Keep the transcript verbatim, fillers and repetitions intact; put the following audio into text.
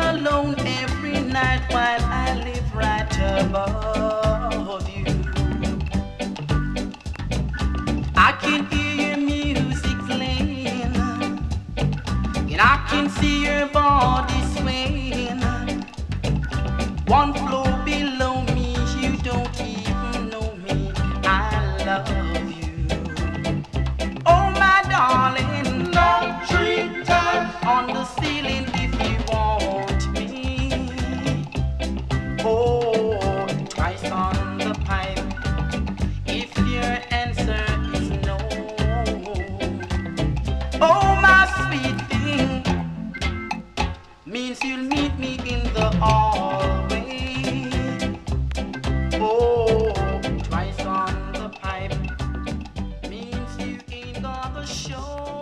alone every night while I live right above you. I can hear your music playing, and I can see your body swaying. One floor below me, you don't even know me. I love you. Oh my darling, love three times on the ceiling if you want me. Oh, twice on the pipe if your answer is no. Oh my sweet thing, means you'll meet me in the hallway. Oh, twice on the pipe means you ain't got the show.